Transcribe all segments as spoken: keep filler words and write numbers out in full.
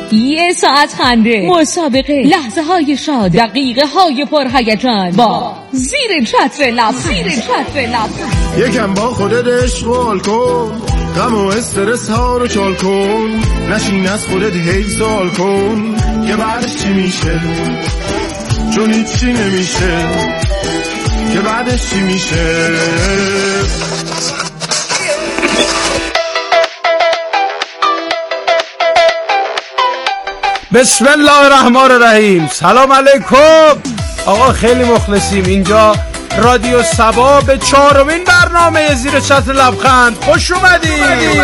یه ساعت خنده، مسابقه، لحظه های شاد، دقیقه های پرهیجان با زیر چتر لب. زیر چتر لب یکم با خودت اشغال کن، غم و استرس ها رو چال کن، نشین از خودت هی سوال کن که بعدش چی میشه، چون هیچی نمیشه که بعدش چی میشه. بسم الله الرحمن الرحیم. سلام علیکم آقا، خیلی مخلصیم. اینجا رادیو سبا به چهارمین برنامه زیر چتر لبخند خوش اومدید.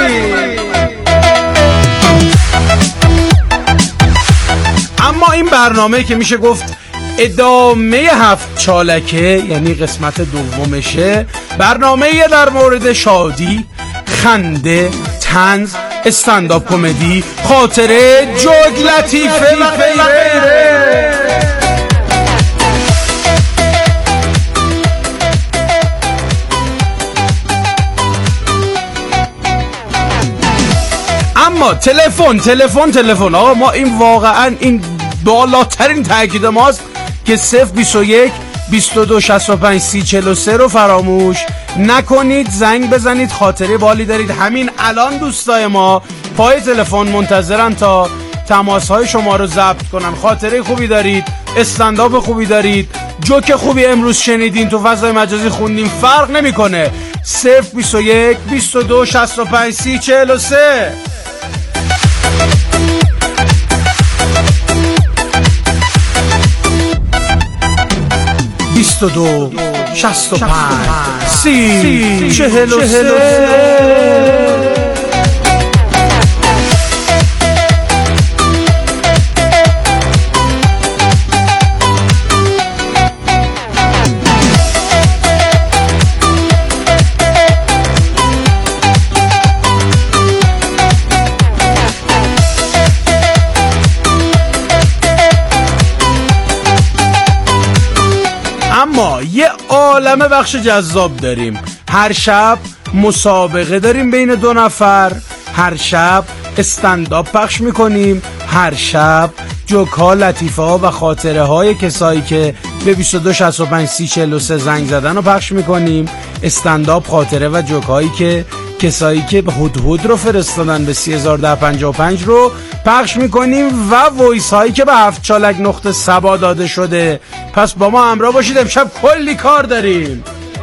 اما این برنامه که میشه گفت ادامه هفت چالکه، یعنی قسمت دومشه، برنامه در مورد شادی، خنده، طنز، استندآپ کمدی، خاطره، جوک، لطیفه و غیره. اما تلفن تلفن تلفن آقا، ما این واقعا این بالاترین تاکید ماست که صفر بیست و یک بیست و دو شصت و پنج سی چهل و سه رو فراموش نکنید، زنگ بزنید. خاطره بالی دارید همین الان دوستای ما پای تلفن منتظرن تا تماس‌های شما رو ضبط کنن. خاطره خوبی دارید، استندآپ خوبی دارید، جوک خوبی امروز شنیدین، تو فضای مجازی خوندین، فرق نمیکنه. صفر بیست و یک بیست و دو شصت و پنج سی چهل و سه. بیست و دو شصت و پنج سی چهل و سه. اما یه عالمه بخش جذاب داریم. هر شب مسابقه داریم بین دو نفر، هر شب استندآپ پخش میکنیم، هر شب جوک ها، لطیفه ها و خاطره های کسایی که به بیست و دو شصت و پنج سی چهل و سه زنگ زدن رو پخش میکنیم. استندآپ، خاطره و جوک هایی که کسایی که هدهد رو فرستادن به سی هزار و ده پنجاه و پنج رو پخش میکنیم و وایس هایی که به هفت چالک نقطه سبا داده شده. پس با ما همراه باشید، امشب کلی کار داریم.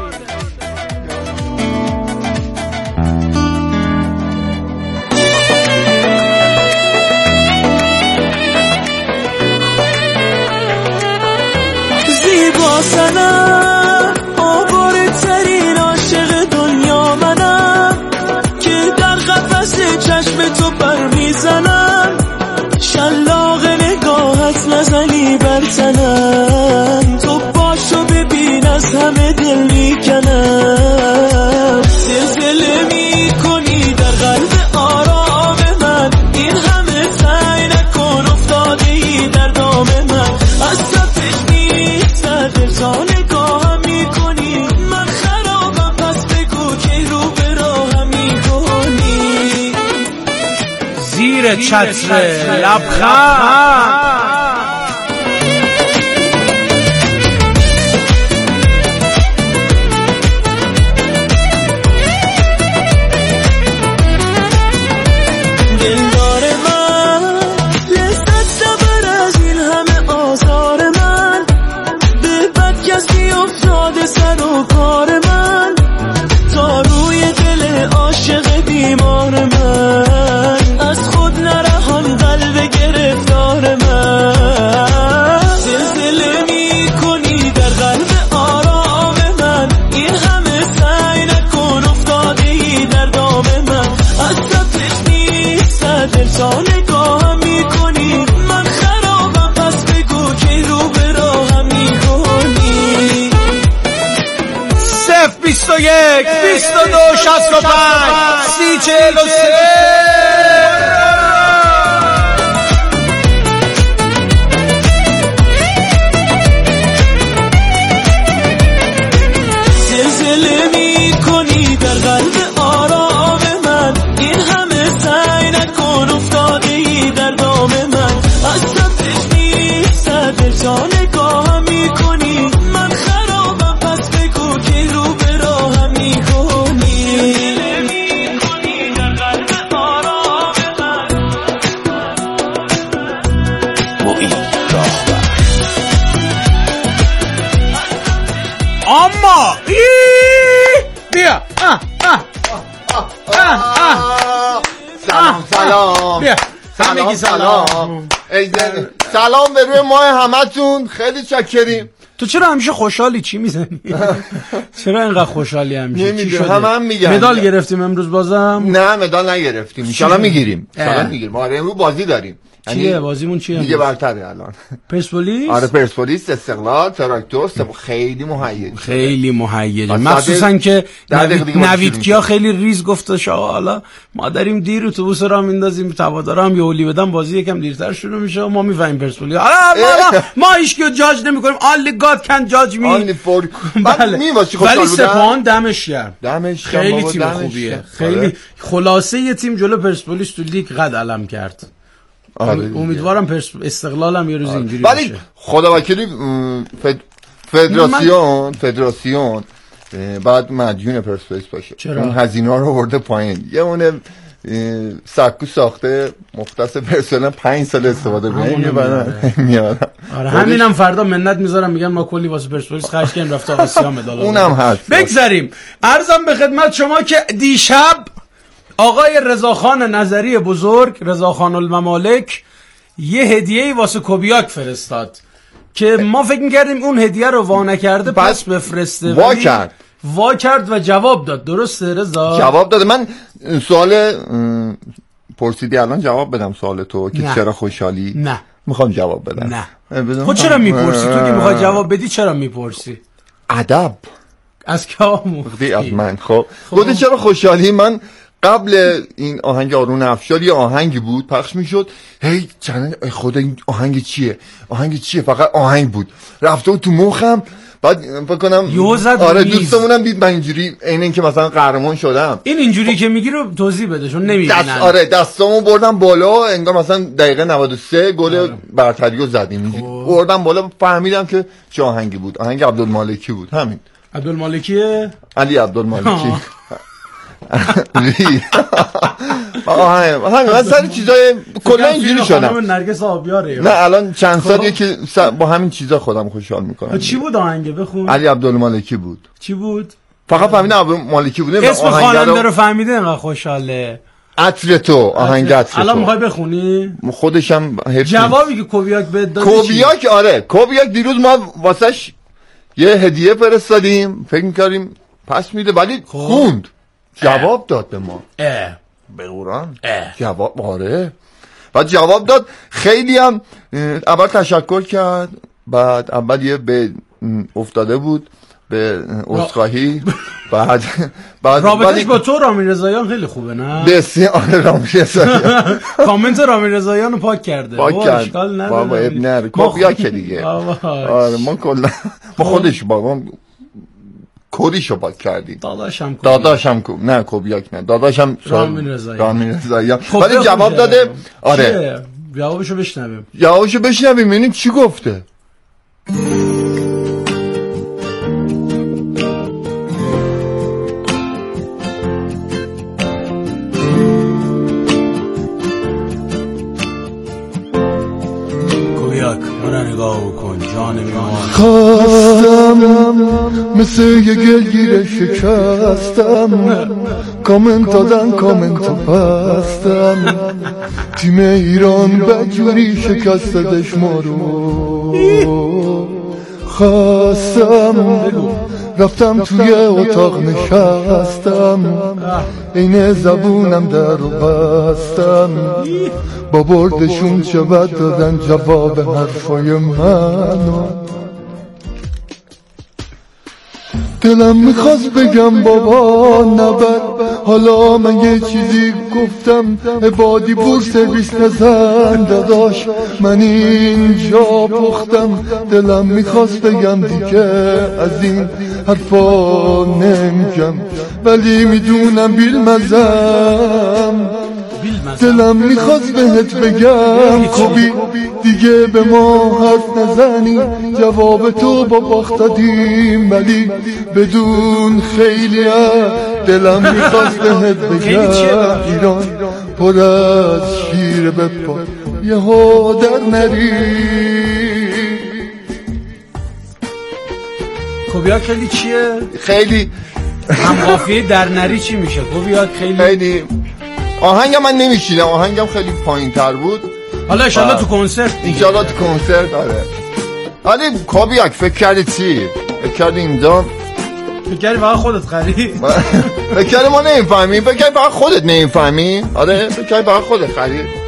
زیبا سنم، آواره ترین عاشق دنیا منم، که در قفس چشم تو پر میزنم، شلاق نگاهت نزنی بر تنم، تو باشو ببین از همه دل میکنم، زلزله میکنی در قلب آرام من، این همه سعی نکن افتاده ای در دام من، از تپش میگذر دلتا نگاهم میکنی، من خرابم پس بگو که رو به راهم میکنی. زیر چتر لبخند. دلدار من، لذت نبر از این همه آزار من، به بد کسی افتاده سر و کار من، تا روی دل عاشق بیمار من، از خود نرهان قلب گرفتار من، زلزله میکنی در قلب آرام من، این همه سعی نکن افتاده ای در دام من، از تپش نیست دلتا نگاهم میکنی، من خرابم پس بگو که رو به راهم میکنی. صفر بیست و یک بیست و دو شصت و پنج سی چهل و سه. زلزله میکنی در قلب آرام من، این همه سعی نکن افتاده ای در دام من، سلام سلام سلام سلام سلام به روی ماه همتون، خیلی چاکریم. تو چرا همیشه خوشحالی؟ چی میزنی؟ چرا اینقدر خوشحالی همیشه؟ نمیدونم، همه هم میگن مدال گرفتیم امروز بازم؟ نه مدال نگرفتیم، ان شاءالله میگیریم. ان شاءالله میگیریم. آره امروز بازی داریم. چیه بازیمون چیه؟ دیگه برتره الان. پرسپولیس؟ آره پرسپولیس، استقلال، تراکتور، خیلی مهیج. خیلی مهیجه. مخصوصا که نوید کیا خیلی ریز گفتش آقا حالا ما داریم دیر اتوبوس را میندازیم، توادارا هم یه اولی بدن بازی یکم دیرتر شروع میشه و ما میفهمیم پرسپولیس. آره ما هیچ کیو جاج نمیکنیم. only god can judge me. only for بله. ولی سپاهان دمش گرم. دمش خیلی تیم خوبیه. خیلی خلاصه یه تیم جلو پرسپولیس تو لیگ قد علم کرد. آره امیدوارم پرس استقلالم یه روز آره. اینجوری ولی باشه. خدا وکیلی فد... فدراسیون من... فدراسیون بعد مدیون پرسپولیس باشه. چرا؟ اون هزینه‌ها رو آورده پایین. یه اون سکو ساخته مختص پرسنل پنج سال استفاده کنه میارم. آره همینم فردا منت میذارم میگن ما کلی واسه پرسپولیس خرج کردیم رفت آقا سیاه مدال. اونم هست. بگذاریم. عرضم به خدمت شما که دیشب آقای رضاخان نظری بزرگ، رضاخان الممالک، یه هدیه‌ای واسه کوبیاک فرستاد که ما فکر می‌کردیم اون هدیه رو وا نکرده پس بفرسته. وا کرد. وا کرد و جواب داد. درسته رضا؟ جواب داده. من سوال پرسیدی الان جواب بدم سوال تو که نه. چرا خوشحالی؟ نه. میخوام جواب بدم. نه. خود چرا میپرسی؟ تو که میخوای جواب بدی چرا میپرسی؟ ادب. از که آموختی؟ از من. خب خودت چرا خوشحالی؟ من قبل این آهنگ آرون افشار یه آهنگی بود پخش میشد، هی چنل خدا این آهنگ چیه آهنگ چیه فقط آهنگ بود رفته بود تو مخم. بعد فکر کنم آره دوستمونم دید من اینجوری عین اینکه مثلا قهرمان شدم. این اینجوری که میگی رو توضیح بده چون نمیبینن. دست آره دستامو بردم بالا انگار مثلا دقیقه نود و سه گل برتری رو زدیم. بردم بالا فهمیدم که چه آهنگی بود. آهنگ عبدالمالکی بود. همین. عبدالمالکی؟ علی عبدالمالکی. آها همین من سر چیزای کلا اینجوری شدم. نرگس آبیاره. نه الان چند سالیه که با همین چیزا خودم خوشحال میکنم. چی بود آهنگ بخون؟ علی عبدالمالکی بود. چی بود؟ فقط فهمیدم عبدالمالکی بوده. اسم خواننده رو فهمیده انقدر خوشحاله. عطر تو آهنگ عطر تو. الان میخوای بخونی؟ خودشم جوابی که کوبیاک بده داد. کوبیاک آره کوبیاک دیروز ما واسش یه هدیه فرستادیم فکر می‌کردیم پس میده ولی خوند. جواب داد به ما. اه به قرآن جواب آره. بعد جواب داد. خیلی هم اول تشکر کرد، بعد اول یه به افتاده بود به عذرخواهی. بعد بعد رابطش با تو رامین رضاییان خیلی خوبه نه؟ بسیار رامین رضاییان کامنت رامین رضاییان رو پاک کرده. پاک کرد. بابا اب نره کوبیاک دیگه. آره ما کلا ما خودش بابا کدیشو پاک کردی. داداشم کوبیاک. داداشم کو نه کوبیاک نه داداشم رامین رضاییان. رامین رضاییان. ولی جواب داده. آره جوابشو بشنویم. جوابشو بشنویم ببینیم چی گفته. خواستم مثل یه گلگیر شکستم کامنت دادن کامنت پستم تیم ایران بجوری شکستدش ما رو خواستم رفتم توی اتاق نشستم این زبونم در رو بستم با بردشون چه بد دادن جواب حرفای منو دلم میخواست بگم بابا نبر حالا من یه چیزی گفتم عبادی بور سرویس نزن داداش من اینجا پختم دلم میخواست بگم دیگه از این حرفا نمیگم ولی میدونم بیل مزم دلم میخواست بهت بگم کوبی دیگه به ما حرف نزنی جواب تو با باخت دادیم ولی بدون خیلی دلم میخواست بهت بگم ایران پر از شیر بپا یه ها در نری. کوبیاک خیلی چیه؟ خیلی هم قافیه در نری چی میشه؟ گو بیاد خیلی خیلی آهنگم من نمیشیدم، آهنگم خیلی پایین تر بود. حالا انشالله تو کنسرت انشالله تو کنسرت. آره ولی کابیک فکر کردی چی؟ فکر کردی اینجا فکر کردی فقط خودت خرید؟ فکر کردی ما نمیفهمیم؟ فکر کردی فقط خودت نمیفهمی؟ آره فکر کردی فقط خودت خرید؟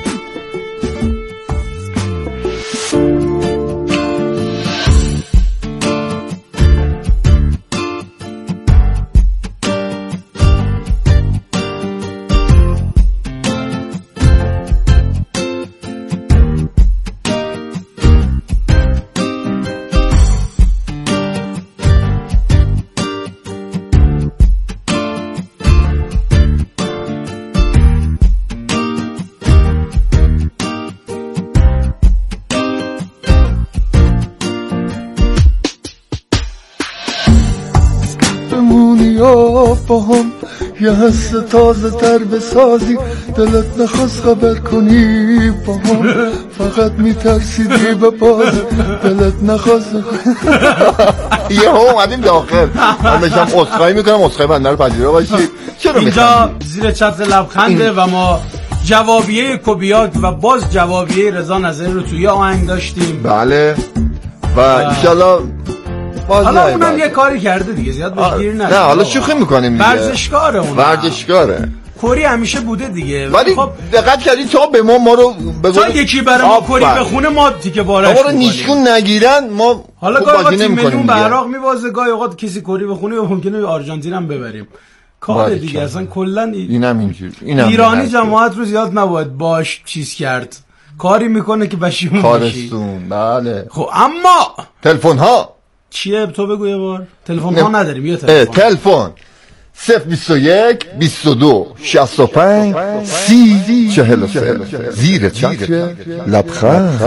با هم یه حس تازه تر بسازی، دلت نخواست خبر کنی با هم، فقط میترسیدی به باز دلت نخواست. یه ها اومدیم داخل من بشم اصخایی میکنم، اصخایی بنده رو پذیرا باشید. چرا اینجا زیر چتر لبخنده و ما جوابیه کوبیاک و باز جوابیه رضا نظری رو توی آهنگ داشتیم. بله و انشالله حالا اونم یه کاری کرده دیگه، زیاد بهش گیر نده. نه حالا شوخی میکنیم دیگه، ورزشکاره اون، ورزشکاره. کوری همیشه بوده دیگه. ولی خب دقت کردی تا به ما ما رو تا یکی برای ما کوری بخونه ما تیکه بارش ما رو نیشگون نگیرن ما حالا گاهی وقتی میلیون به عراق میوازه، گاهی اوقات کسی کوری بخونه و ممکنه آرژانتین هم ببریم. کار دیگه اصلا کلا اینم اینجوری ایرانی جماعت رو زیاد نباید باش چیز کرد، کاری میکنه که بشیمون بشی. بله خب اما تلفن ها چیه؟ تو بگو یه بار. تلفن ها نداریم. یه تلفن تلفن صفر بیست و یک بیست و دو شصت و پنج سی چهل و سه زیر چتر لبخند.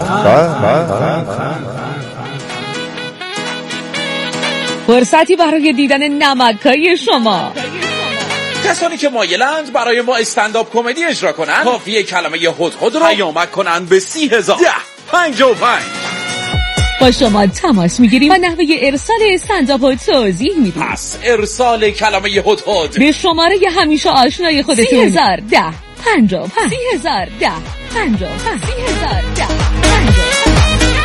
فرصتی برای دیدن نمک‌های شما. کسانی که مایلند برای ما استندآپ کمدی اجرا کنند کافیه کلمه هدهد رو پیامک کنند به سی هزار ده پنجاه و پنج. با شما تماس میگیریم و نحوه ارسال استندآپ رو توضیح میدیم. پس ارسال کلمه هدهد به شماره همیشه آشنای خودتون سی هزار ده پنجاه و پنج سی هزار ده پنجاه و پنج سی هزار ده پنجاه و پنج.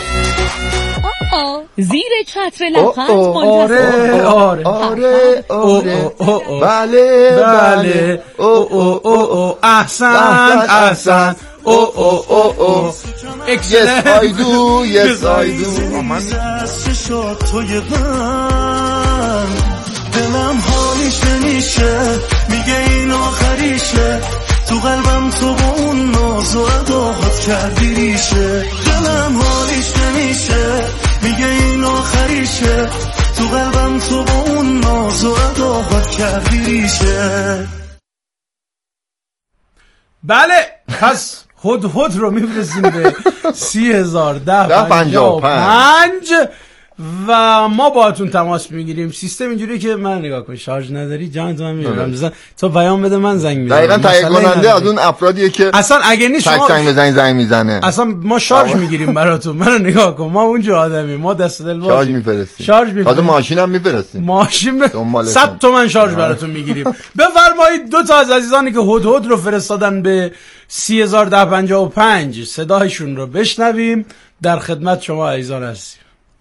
زیر چتر لبخند آره آره آره آره بله بله او او او او احسن احسن او او او او Yes I do Yes I do شاد توی من دلم حالیش نمیشه، میگه این آخریشه، تو قلبم تو با اون ناز و عداهات کردی ریشه. دلم حالیش نمیشه، میگه این آخریشه، تو قلبم تو با اون ناز و عداهات کردی ریشه. بله پس هد هد رو میفرستیم به سی هزار ده پنجاه و پنج و ما با اتون تماس میگیریم. سیستم اینجوری که من نگاه کن شارژ نداری جان تو من میگیرم، تو پیام بده من زنگ میزنم. دقیقاً تایید کننده از اون افرادیه که اصلا اگه نیست شما زنگ بزنی زنگ میزنه. اصلا ما شارژ میگیریم براتون. منو نگاه کن، ما اونجا آدمی، ما دست دل باشیم. شارژ میفرستیم. شارژ میفرستیم. ماشین هم میفرستیم. ماشین صد تومن شارژ براتون میگیریم. بفرمایید دو تا از عزیزانی که هد هد رو فرستادن به سی هزار ده پنجاه و پنج صدایشون رو بشنویم. در خدمت شما عزیزان هستیم.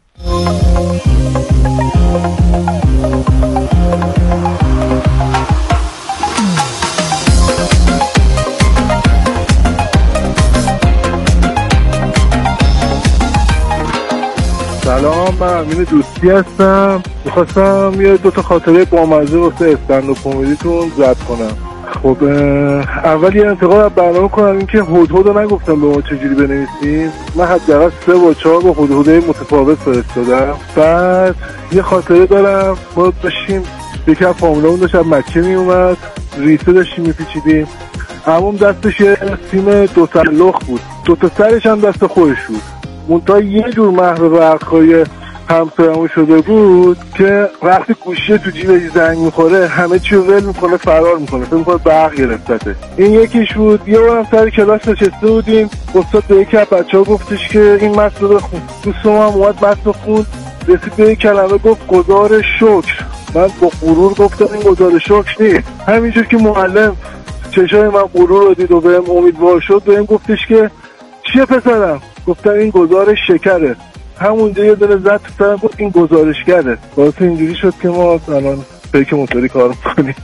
سلام، من امین دوستی هستم. میخواستم یه دوتا خاطره بامزه واسه استندآپ کمدیتون ضبط کنم. خب اول یه انتقاد از برنامه کنم، این که هدهد رو نگفتم به ما چجوری بنویسیم. من حداقل سه و چهار با هدهدهای متفاوت فرستادم. بعد یه خاطره دارم، ما داشتیم یکی از فامیلامون داشت از مکه می اومد، ریسه داشتیم میپیچیدیم، عموم دستش یه سیم دو تعلق بود، دو تا سرش هم دست خودش بود. منتها یه جور محو برقای همسایه‌مون شده بود که وقتی گوشی تو جیبش زنگ میخوره همه چی رو ول میکنه فرار میکنه، فکر میکنه برق گرفتته. این یکیش بود. یه بارم سر کلاس نشسته بودیم، استاد به یکی از بچه‌ها گفتش که این متن رو بخون. دوستم هم اومد متن خوند، رسید به یک کلمه گفت خدا رو شکر. من با غرور گفتم این گزارش شکر نیست. همینجور که معلم چشای من غرور رو دید و بهم امیدوار شد بهم گفتش که چیه پسرم؟ گفتم این گزارش شکره. همونجا یه دونه زد سرم گفت این گزارشگره. واسه اینجوری شد که ما الان پیک موتوری کار می‌کنیم.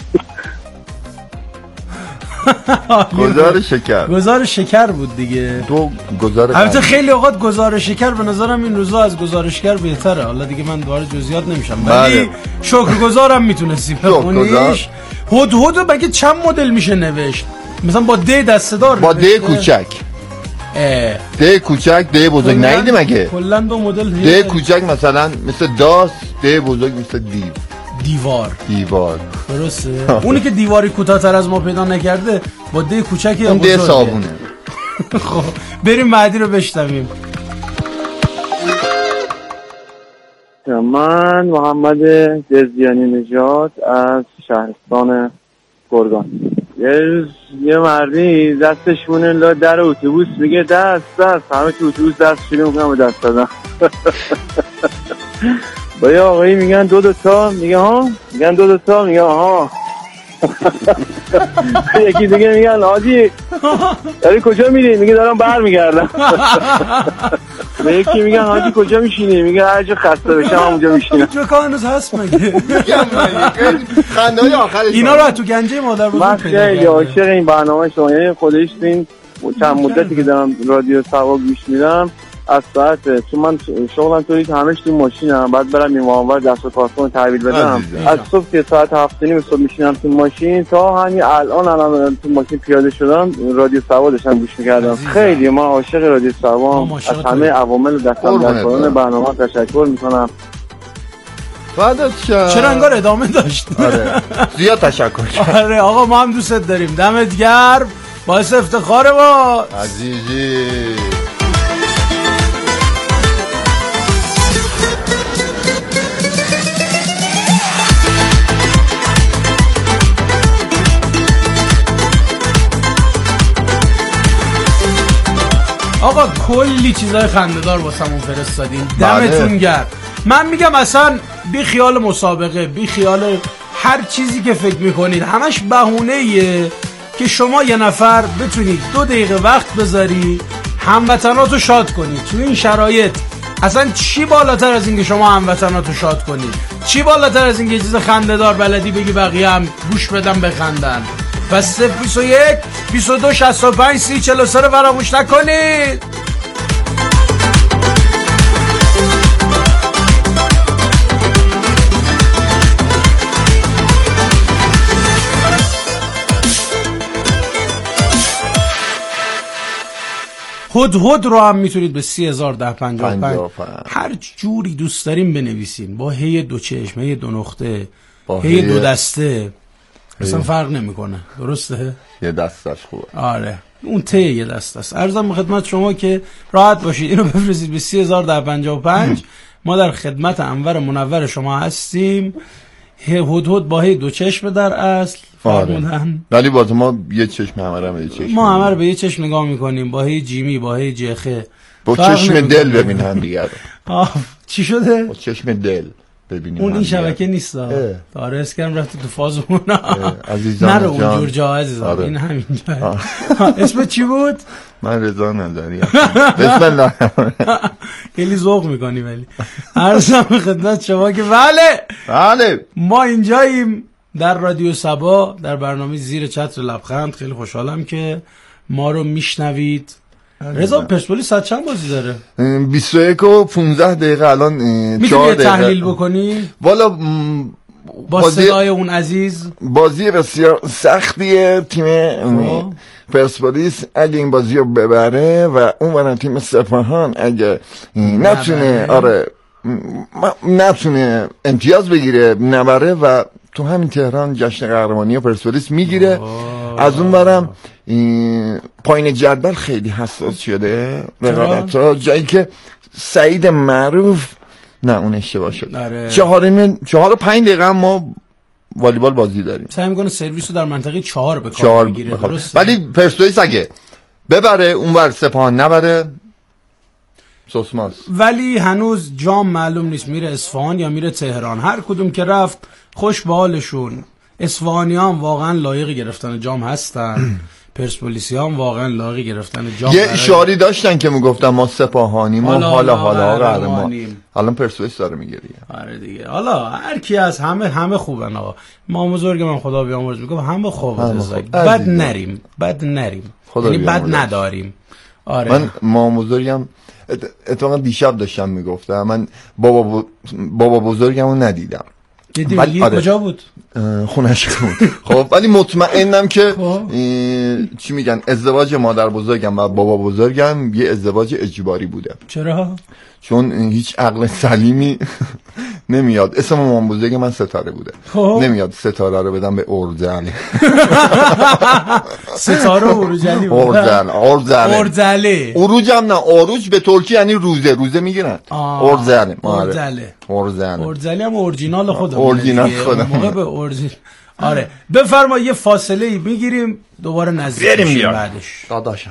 گزار شکر گزار شکر بود دیگه. تو گزار البته خیلی اوقات گزار شکر به نظرم این روزا از گزارشگر بهتره. حالا دیگه من وارد جزئیات نمیشم ولی شکرگزارم میتونستی بخونیش. هدهد مگه چند مدل میشه نوشت؟ مثلا با د دسته‌دار با د کوچک د کوچک د بزرگ نیده مگه کلا دو مدل د کوچک مثلا مثل داس د بزرگ مثل دیو دیوار دیوار درسته. اونی که دیواری کوتاه‌تر از ما پیدا نکرده با د کوچکی اون د صابونه. خب بریم بعدی رو بشنویم. من محمد دزدیانی نژاد از شهرستان گرگان. یه روز یه مردی دستش مونه لا در اتوبوس میگه دست دست همه تو اتوبوس دست شیره میکنم و دست دادم. با یه آقایی میگن دو دو تا میگه ها میگن دو دو تا میگه آها. یکی دیگه میگن آجی داری کجا میری میگه دارم بر میگردم. یکی میگن آجی کجا میشینی میگه هر جا خسته بشم همونجا میشینم. جو کانوس هست مگه خنده‌های آخرش اینا رو تو گنجه مادر بزرگ من خیلی عاشق این برنامه شما. یعنی خودش این چند مدتی که دارم رادیو سوا گوش میدم از ساعت چون من شغلم طوری که همش تو ماشینم بعد برم این ماهوار دست و کارتون تحویل بدم از صبح که ساعت هفت نیم صبح میشینم تو ماشین تا همین الان الان تو ماشین پیاده شدم رادیو سوا داشتم گوش میکردم. خیلی ما عاشق رادیو سوا از همه عوامل دستم در کارون برنامه تشکر میکنم. چرا انگار ادامه داشت. آره زیاد تشکر. آره آقا ما هم دوست داریم. دمت گرم باعث افتخار ما عزیزی. آقا کلی چیزای خنده‌دار واسمون فرستادین دمتون گرم. من میگم اصلا بی خیال مسابقه بی خیال هر چیزی که فکر میکنید همش بهونه‌ایه که شما یه نفر بتونید دو دقیقه وقت بذاری هموطناتو شاد کنید تو این شرایط. اصلا چی بالاتر از این که شما هموطناتو شاد کنید؟ چی بالاتر از این که چیز خنده‌دار بلدی بگی بقیه هم گوش بدن بخندن؟ پس صفر بیست و یک بیست و دو شصت و پنج سی چهل و سه رو فراموش نکنید. هدهد رو هم میتونید به سی هزار ده پنجاه و پنج هر جوری دوست داریم بنویسین با هی دو چشم هی دو نقطه هی دو دسته اصلا فرق نمیکنه. درسته؟ یه دستش خوبه. آره اون ته یه دست است. عرضم به خدمت شما که راحت باشید اینو بفرستید به سی هزار ده پنجاه و پنج. ما در خدمت انور منور شما هستیم. هدهد با هی دو چشم در اصل فرمودن ولی باز ما یه چشم همه رو به یه چشم ما همه رو به یه چشم نگاه میکنیم با هی جیمی با هی جخه با چشم دل ببین هم دیگه. چی شده؟ با چشم دل ببینیم. اون این شبکه نیست داره اسکرم رفت تو فاز اونا نرو اونجور جا عزیزم. آره. این همین جا. اسمت چی بود؟ من رضا نظری بسم الله. خیلی ذوق میکنی ولی عرضم به خدمت شما که بله بله ما اینجاییم در رادیو سبا در برنامه زیر چتر لبخند. خیلی خوشحالم که ما رو میشنوید. رضا پرسپولیس ساعت چند بازی داره؟ بیست و یک و پانزده دقیقه الان چهار دقیقه. تحلیل بکنی؟ والا با صدای اون عزیز بازی بسیار سختیه. تیم پرسپولیس اگه این بازی رو ببره و اون ورن تیم سپاهان اگه نتونه آره نتونه امتیاز بگیره نبره و تو همین تهران جشن قهرمانی پرسپولیس میگیره. از اون برم پایین جدول خیلی حساس شده رقابت‌ها جایی که سعید معروف نه اون اشتباه شد. چهار چهار و پنج دقیقه ما والیبال بازی داریم. سعی میکنه سرویس رو در منطقه چهار به کار بگیره. ولی پرسپولیس اگه ببره اون ور سپاهان نبره سوسماس. ولی هنوز جام معلوم نیست میره اصفهان یا میره تهران. هر کدوم که رفت خوش به حالشون. اصفهانیان واقعا لایق گرفتن جام هستن. پرسپولیسیان واقعا لایق گرفتن جام. یه اشاری داشتن که میگفتن ما سپاهانیم و حالا حالا قهرمانیم. الان پرسپولیس داره میگیره. آره دیگه. حالا هر کی از همه همه خوبن آقا. ما بزرگ من خدا بیامرز میگم همه خوبه. بد نریم. بد نریم. یعنی بد نداریم. آره. من ما بزرگم اتفاقا دیشب داشتم میگفتم من بابا ب... بابا بزرگمو ندیدم. دیدی میگی آره. کجا بود؟ خونش بود. خب ولی مطمئنم که چی میگن ازدواج مادر بزرگم و بابا بزرگم یه ازدواج اجباری بوده. چرا؟ چون هیچ عقل سلیمی نمیاد. اسم مامان بزرگ من ستاره بوده. خوب. نمیاد ستاره رو بدم به اورجل. ستاره اورجلی بود. اورجل اورجل اورجله اروجم نه آروج به ترکی یعنی روزه روزه میگیرن. اورجل اورجله اورجل اورجلی هم اورجینال خودم. اورجینال خودم. موقع به اورجین. آره بفرما یه فاصله ای میگیریم دوباره نزدیک میشیم بعدش. داداشم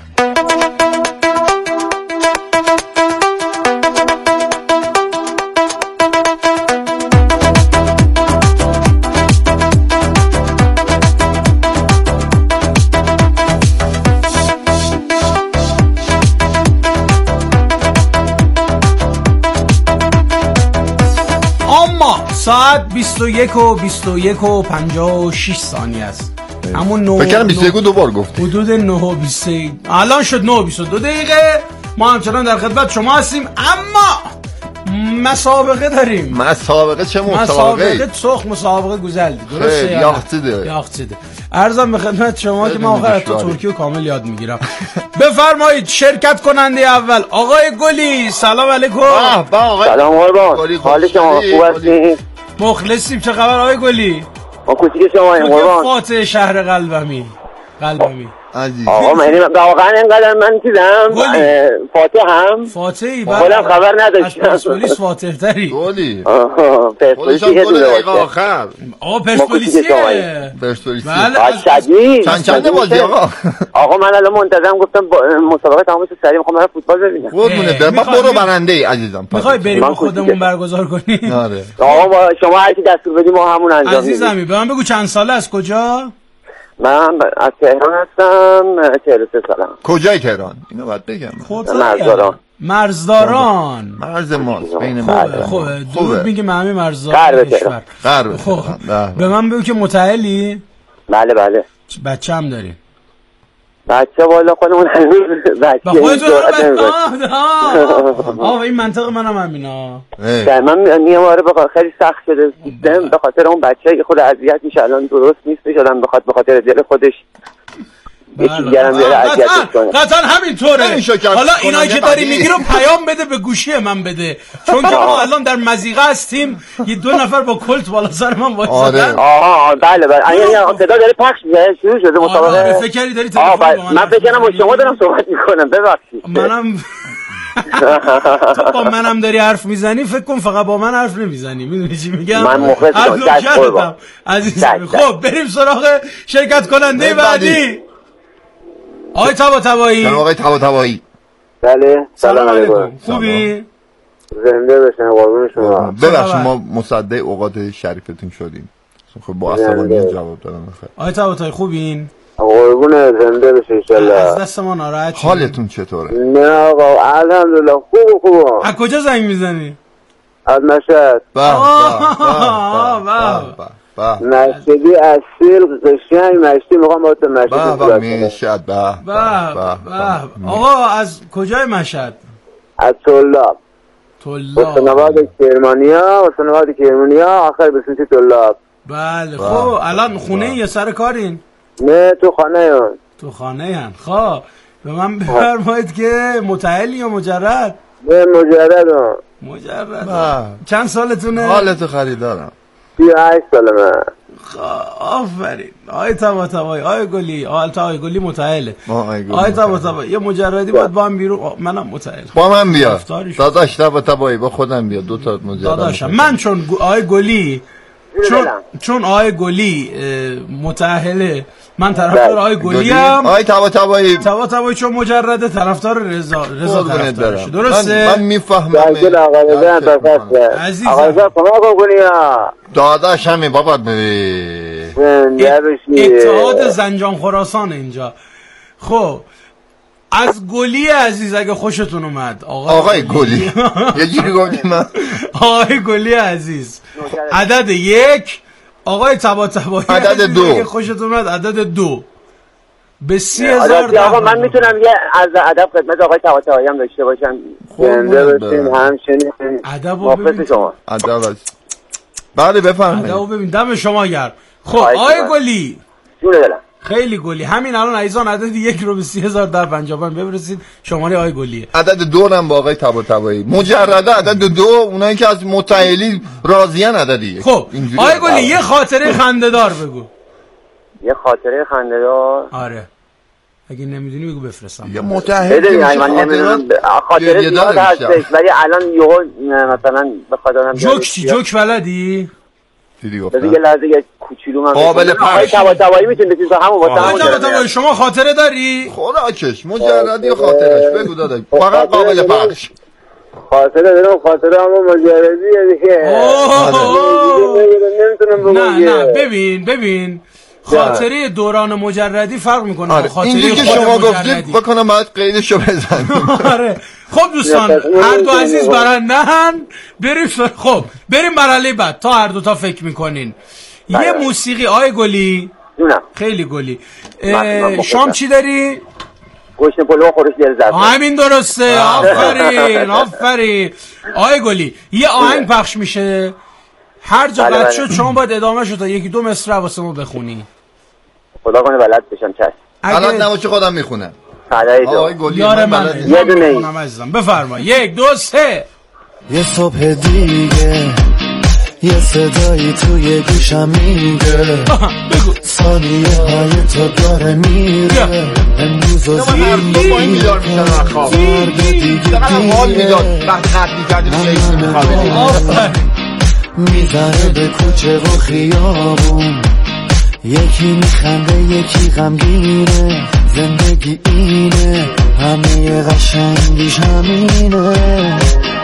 ساعت بیست و یک و بیست و یک و پنجاه و شش ثانیه است. همون نه فکر کنم بیست و یک دو بار گفتی. حدود نه و بیست الان شد نه و بیست و دو دقیقه. ما همچنان در خدمت شما هستیم اما مسابقه داریم. مسابقه چه مسابقه؟ مسابقه سخ مسابقه گوزل درسته؟ یاختیده یاختیده. عرضم به خدمت شما که من آخر تا ترکی و کامل یاد میگیرم. بفرمایید شرکت کننده اول آقای گلی. سلام علیکم. سلام قربان. حال شما خوب هستین؟ مخلصیم. چه خبر آقای گلی؟ ما کوچیک شما این قربان. فاتح شهر قلبمی. قلبمی. عزیز. آقا من واقعا اینقدر من چیزم فاتح هم فاتحی خودم خبر نداشتم. پرسپولیس فاتح تری. گلی. پرسپولیس یه دونه آخر. آقا پرسپولیسیه. پرسپولیس. بله. چند چند بازی آقا؟ آقا من الان منتظرم گفتم مسابقه تمام شد سریع میخوام برم فوتبال ببینم. قربونت برم. برو برنده ای عزیزم. میخوای بریم خودمون برگزار کنیم؟ آره. آقا شما هر کی دستور بدی ما همون انجام میدیم. عزیزمی به من بگو چند ساله از کجا؟ من از تهران هستم. چهل و سه سالم. کجای تهران؟ اینو باید بگم. مرزداران. مرزداران. مرز ماست بین مرز. خوبه. دور میگه همه مرزداران کشور. غرب. خب به من بگو که متأهلی؟ بله بله. بچه هم داری؟ بچه والا خودمون هنوز بچه جرأت نمی‌کنیم. آه این منطقه منم همینا. من میام آره بخاطر خیلی سخت شده سیستم به خاطر اون بچه‌ای که خود اذیت میشه الان درست نیست میشدن بخاطر به خاطر دل خودش یکی دیگرم بیاره اذیتش کنه. قطعا همینطوره. حالا اینایی که داری میگی رو پیام بده به گوشی من بده چون که ما الان در مزیقه هستیم. یه دو نفر با کلت بالا سر من وایسادن. آها بله بله این صدا داره پخش میشه شروع شده مسابقه. فکر کردی داری تلفن با من؟ من فکر کنم با شما دارم صحبت میکنم ببخشید. منم تو با منم داری حرف میزنی فکر کن فقط با من حرف نمیزنی. میدونی چی میگم؟ من مخلصم عزیزم. خب بریم سراغ شرکت کننده بعدی. آقای طباطبایی. سلام آقای طباطبایی. بله سلام علیکم. خوبی؟ زنده باشین قربون شما. ببخشید ما مصدق اوقات شریفتون شدیم. خب با عصبانیت جواب دادم. آقای طباطبایی خوبین؟ قربون زنده باشین ان شاء الله. از دست ما ناراحت شدید. حالتون چطوره؟ نه آقا الحمدلله خوب خوب. از کجا زنگ میزنی؟ از مشهد. به به مشهدی اصیل قشنگ مشتی میخوام با تو مشهد به به مشهد به به. آقا از کجای مشهد؟ از طلاب. طلاب حسن‌آباد کرمانیا. حسن‌آباد کرمانیا آخر به سمت طلاب. بله خب الان خونه یا سر کارین؟ نه تو خانه هن. تو خانه هن. خب به من بفرمایید که متأهلی یا مجرد؟ نه مجردم. مجرد. چند سالتونه؟ حالتو خریدارم. سی و هشت سالمه. آفرین. آقای طباطبایی آقای گلی آقای گلی متأهله. آقای طباطبایی یه مجردی باید با هم بیرون. منم متأهل. با من بیا داداش طباطبایی با خودم بیا دو تا مجرد داداشم من چون آقای گلی چون چون آقای گلی متأهله، من طرفدار آقای گلی ام. آقای طباطبایی طباطبایی چون مجرده طرفدار رضا رضا طرفدارش. درسته؟ من میفهمم. آقا رضا درخواست. عزیزم آقا رضا کمک کنی یا داداش همین بابا اتحاد زنجان خراسان اینجا. خب از گلی عزیز اگه خوشتون اومد آقای, آقای گلی یه جوری گفتم من آقای گلی عزیز عدد یک، آقای طباطبایی عدد دو اگه خوشتون اومد عدد دو به سی هزار. آقا من میتونم یه از ادب خدمت آقای طباطبایی هم داشته باشم؟ زنده باشین همچنین. ادبو ببین شما. ادب بله بفرمایید. ادبو ببین دم شما گرم. خب آقای گلی جون دلم خیلی گلی، همین الان عزیزان عدد یک رو به سی هزار در پنجاه پنج ببرسید، شماره آقای گلیه. عدد دو هم با آقای طباطبایی مجرده عدد دو، اونایی که از متأهلی راضیان عدد یک. خب آقای گلی یه خاطره خنده‌دار بگو. یه خاطره خنده‌دار؟ آره اگه نمیدونی بگو بفرستم. یه متأهل که من نمیدونم خاطره زیاد هستش ولی الان یهو مثلا بخواد آدم جوک چی جوک بلدی؟ دیدی گفتم یه لحظه یه کوچولو من قابل آقای طباطبایی میتونید بگید همون واسه همون. آقای طباطبایی شما خاطره داری؟ خوراکش مجردی خاطرش بگو داداش فقط قابل پخش. خاطره دارم، خاطره همون مجردیه دیگه. نمیتونم بگم. نه نه ببین ببین خاطره دوران مجردی فرق میکنه. آره. خاطره اینجوری که شما گفتید بکنم باید قیدشو بزنیم. آره خب دوستان هر دو عزیز برندن بریم. خب بریم مرحله بعد تا هر دو تا فکر میکنین. یه موسیقی آقای گلی خیلی گلی شام چی داری؟ گوشت پلو خورش دل زرد. همین درسته. آفرین آفرین آقای گلی. یه آهنگ پخش میشه هر جا قد شد شما باید ادامه شد تا یکی دو مصرع واسه ما بخونی. خدا کنه بلد بشم. چشم بلد نباشه خودم میخونم. آقای گلی یار من یه دونه ای بفرما. یک دو سه. یه صبح دیگه یه صدایی توی گوشم میگه ثانیه های تو داره میره امروز و زیدی فرد دیگه میزنه به کوچه و خیابون یکی میخنده یکی غمگینه زندگی اینه همه قشنگیش همینه.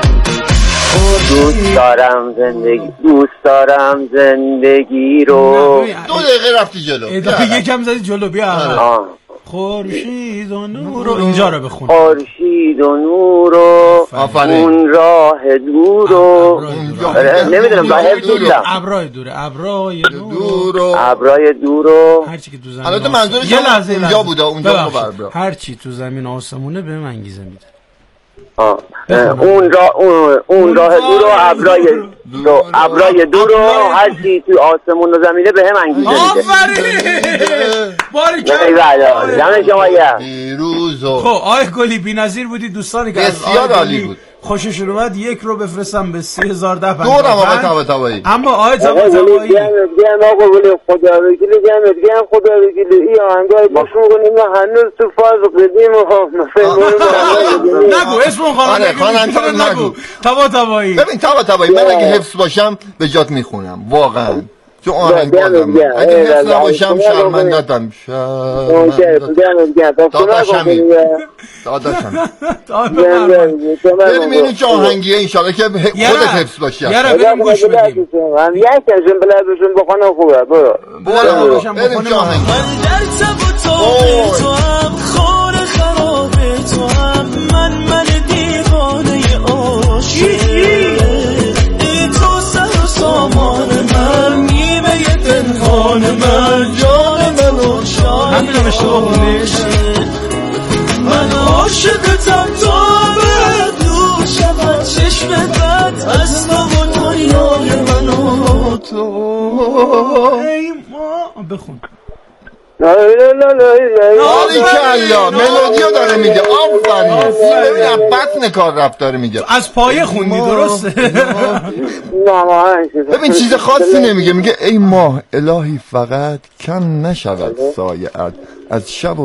دوست دارم زندگی دوست دارم زندگی رو. دو دقیقه رفتی جلو یکم زدی جلو. بیا خورشید و نور رو اینجا رو بخون. خورشید و نور رو اون راه دور رو نمیدونم راه دور ابرای دوره ابرای دور ابرای دور رو هر چی که تو زمین البته منظورش اونجا بوده اونجا ببر هر چی تو زمین آسمونه بهم انگیزه میده. اون راه اون راه دور و ابرای دو ابرای دور رو هر چی تو آسمون و زمینه بهم انگیزه میده. آفرین باریکلا جان شما گرم. پیروزو. خب آقای گلی بی‌نظیر بودی. دوستانی که بسیار عالی بود خوششون اومد یک رو بفرستم به سی هزار ده پنجاه. دورم آقای طباطبایی. اما آقای طباطبایی گم آقا ولی خدا بگیلی گم گم خدا بگیلی این آهنگای باش می‌کنیم ما هنوز تو فاز قدیم نگو اسم اون خواننده نگو. طباطبایی ببین طباطبایی من اگه حفظ باشم به جات میخونم واقعا چون آهنگ بازم اگه حفظ نباشم شرمندتم داداشمی داداشم بریم اینو چه آهنگیه انشاءالله که خودت حفظ باشی. یاره بریم گوش بدیم. من یک کشم بلدشون بخونم خوبه. برو بریم چه آهنگی. من در تب و تاب تو هم خور خراب تو هم من من دیوانه عاشق ای تو سر و سامان من نیمه پنهان من جان من و شان همینم اشتباه بونی. من عاشقتم تا به دور شود چشم بد از تو و دنیای من و تو. ای ما بخون. آلی کلا ملودیو داره میگه. آفرین ببین بطن کار رفت داره میگه. از پایه خوندی درسته؟ ببین چیز خاصی نمیگه. میگه ای ماه الهی فقط کم نشود سایه‌ات از شب